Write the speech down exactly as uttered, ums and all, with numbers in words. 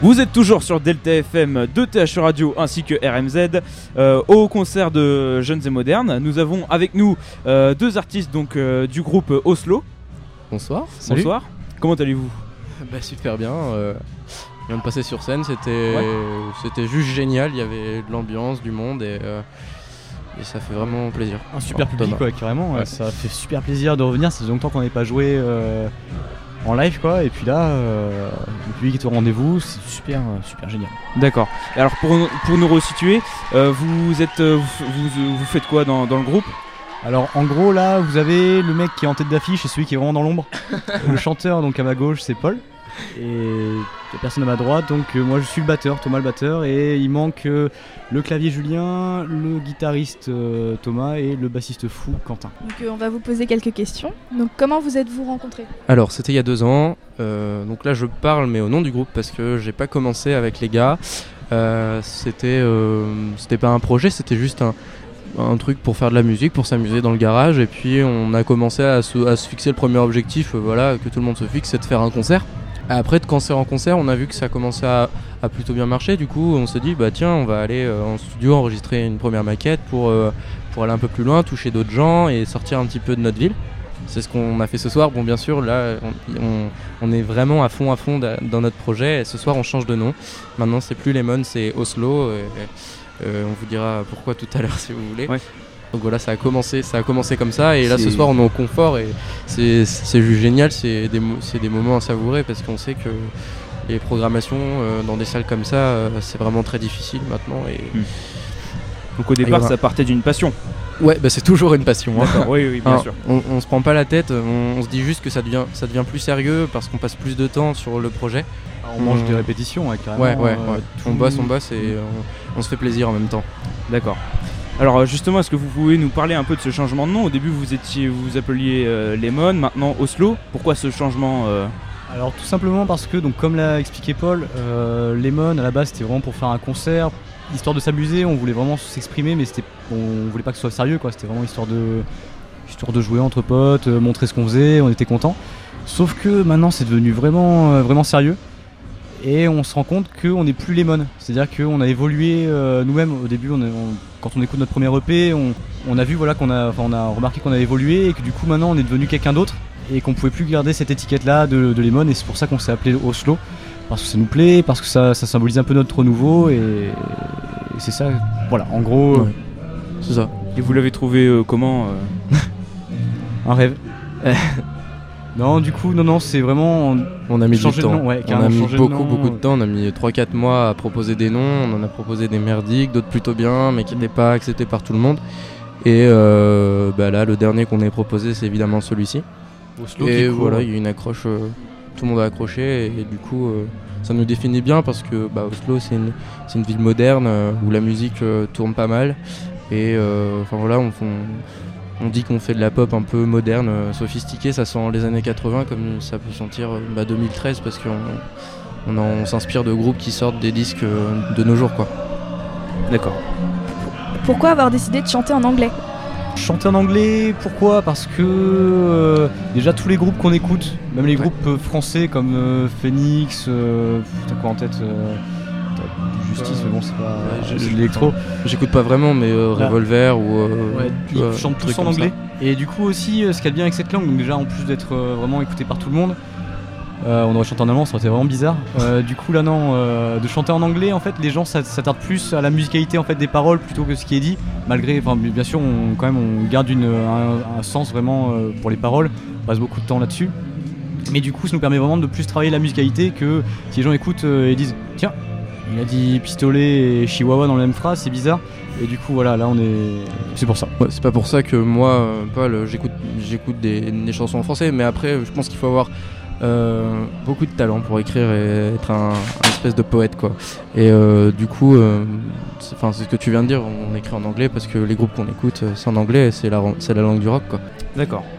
Vous êtes toujours sur Delta F M de T H Radio ainsi que R M Z euh, au concert de Jeunes et Modernes. Nous avons avec nous euh, deux artistes donc, euh, du groupe Oslo. Bonsoir. Salut. Bonsoir. Comment allez-vous ? Bah super bien. Euh, je viens de passer sur scène, c'était, ouais. c'était juste génial. Il y avait de l'ambiance, du monde et, euh, et ça fait vraiment plaisir. Un super Alors, public, quoi, carrément. Ouais. Ça fait super plaisir de revenir. Ça fait longtemps qu'on n'avait pas joué euh, en live, quoi. Et puis là, euh, le public est au rendez-vous. C'est super, super génial. D'accord. Alors pour, pour nous resituer, euh, vous êtes, vous, vous, vous faites quoi dans, dans le groupe ? Alors en gros là vous avez le mec qui est en tête d'affiche et celui qui est vraiment dans l'ombre. Le chanteur donc à ma gauche c'est Paul et la personne à ma droite donc euh, moi je suis le batteur, Thomas le batteur, et il manque euh, le clavier Julien, le guitariste euh, Thomas et le bassiste fou Quentin. Donc euh, on va vous poser quelques questions. Donc comment vous êtes-vous rencontrés ? Alors c'était il y a deux ans, euh, donc là je parle mais au nom du groupe parce que j'ai pas commencé avec les gars. Euh, c'était, euh, c'était pas un projet, c'était juste un un truc pour faire de la musique, pour s'amuser dans le garage, et puis on a commencé à se, à se fixer le premier objectif, euh, voilà, que tout le monde se fixe, c'est de faire un concert. Après de concert en concert, on a vu que ça commençait à, à plutôt bien marcher, du coup on s'est dit bah tiens on va aller euh, en studio enregistrer une première maquette pour, euh, pour aller un peu plus loin, toucher d'autres gens et sortir un petit peu de notre ville. C'est ce qu'on a fait ce soir. Bon bien sûr là on, on, on est vraiment à fond à fond dans notre projet, et ce soir on change de nom. Maintenant c'est plus Lemon, c'est Oslo. Et, Euh, on vous dira pourquoi tout à l'heure si vous voulez. Ouais. Donc voilà, ça a commencé, ça a commencé comme ça, et là c'est... ce soir on est au confort et c'est, c'est juste génial, c'est des, c'est des moments à savourer parce qu'on sait que les programmations euh, dans des salles comme ça, euh, c'est vraiment très difficile maintenant. Et... Mmh. Donc au départ ça partait d'une passion. Ouais, bah c'est toujours une passion. Hein. D'accord, oui, oui, bien Alors, sûr. On, on se prend pas la tête, on, on se dit juste que ça devient, ça devient plus sérieux parce qu'on passe plus de temps sur le projet. Alors, on mange des répétitions, ouais, carrément. Ouais, ouais, euh, ouais. On bosse, on bosse et on, on se fait plaisir en même temps. D'accord. Alors justement, est-ce que vous pouvez nous parler un peu de ce changement de nom ? Au début vous étiez, vous vous appeliez euh, Lemon, maintenant Oslo. Pourquoi ce changement euh... Alors tout simplement parce que, donc, comme l'a expliqué Paul, euh, Lemon à la base c'était vraiment pour faire un concert, histoire de s'amuser, on voulait vraiment s'exprimer, mais c'était, on voulait pas que ce soit sérieux, quoi. C'était vraiment histoire de, histoire de jouer entre potes, euh, montrer ce qu'on faisait, on était contents. Sauf que maintenant c'est devenu vraiment, euh, vraiment sérieux. Et on se rend compte qu'on n'est plus Lemon, c'est-à-dire qu'on a évolué euh, nous-mêmes. Au début, on, est, on quand on écoute notre premier E P, on, on a vu voilà, qu'on a, on a remarqué qu'on a évolué et que du coup maintenant on est devenu quelqu'un d'autre et qu'on pouvait plus garder cette étiquette-là de, de Lemon, et c'est pour ça qu'on s'est appelé Oslo, parce que ça nous plaît, parce que ça, ça symbolise un peu notre renouveau, et, et c'est ça, voilà, en gros, ouais. C'est ça. Et vous l'avez trouvé euh, comment euh... Un rêve. Non, du coup, non, non, c'est vraiment. On a mis du temps. Nom, ouais, on a mis beaucoup, beaucoup de temps. On a mis trois quatre mois à proposer des noms. On en a proposé des merdiques, d'autres plutôt bien, mais qui n'étaient pas acceptés par tout le monde. Et euh, bah là, le dernier qu'on ait proposé, c'est évidemment celui-ci. Oslo, et cool, voilà, ouais. il y a une accroche. Euh, tout le monde a accroché, et, et du coup, euh, ça nous définit bien parce que bah, Oslo, c'est une, c'est une ville moderne euh, où la musique euh, tourne pas mal. Et euh, enfin voilà, on, on On dit qu'on fait de la pop un peu moderne, euh, sophistiquée, ça sent les années quatre-vingts comme ça peut sentir euh, bah, deux mille treize, parce qu'on on, on s'inspire de groupes qui sortent des disques euh, de nos jours, quoi. D'accord. Pourquoi avoir décidé de chanter en anglais ? Chanter en anglais, pourquoi ? Parce que euh, déjà tous les groupes qu'on écoute, même les ouais. groupes euh, français comme euh, Phoenix, euh, t'as quoi en tête euh, Justice, euh, mais bon c'est pas ouais, j'ai, l'électro. J'écoute pas vraiment, mais euh, Revolver ou. Euh, ouais, ils vois, chantent tous en anglais. Ça. Et du coup aussi, euh, ce qu'il y a de bien avec cette langue, donc déjà en plus d'être euh, vraiment écouté par tout le monde, euh, on aurait chanté en allemand, ça aurait été vraiment bizarre. Euh, du coup là non, euh, de chanter en anglais, en fait, les gens s'attardent plus à la musicalité en fait des paroles plutôt que ce qui est dit. Malgré, enfin bien sûr, on, quand même on garde une, un, un sens vraiment euh, pour les paroles. On passe beaucoup de temps là-dessus. Mais du coup, ça nous permet vraiment de plus travailler la musicalité que si les gens écoutent euh, et disent tiens. Il a dit pistolet et chihuahua dans la même phrase, c'est bizarre. Et du coup, voilà, là on est. C'est pour ça. Ouais, c'est pas pour ça que moi, euh, Paul, j'écoute, j'écoute des, des chansons en français, mais après, je pense qu'il faut avoir euh, beaucoup de talent pour écrire et être un, un espèce de poète, quoi. Et euh, du coup, euh, c'est, c'est ce que tu viens de dire, on écrit en anglais parce que les groupes qu'on écoute, c'est en anglais et c'est la, c'est la langue du rock, quoi. D'accord.